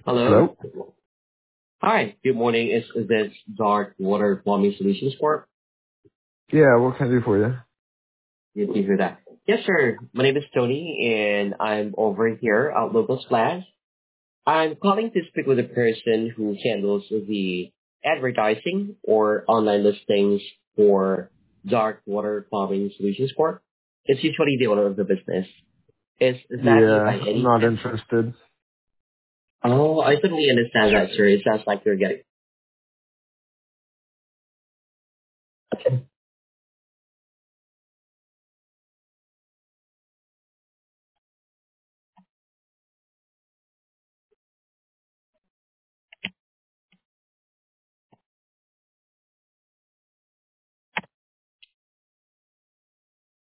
Hello. Hello? Hi. Good morning. Is this Dark Water Plumbing Solutions Corp? Yeah, what can I do for you? Good to hear that. Yes, sir. My name is Tony, and I'm over here at Local Splash. I'm calling to speak with a person who handles the advertising or online listings for Dark Water Plumbing Solutions Corp. It's usually the owner of the business. Is that you by Yeah, I'm any not chance? interested. Oh, I totally understand that, sir. It sounds like you're getting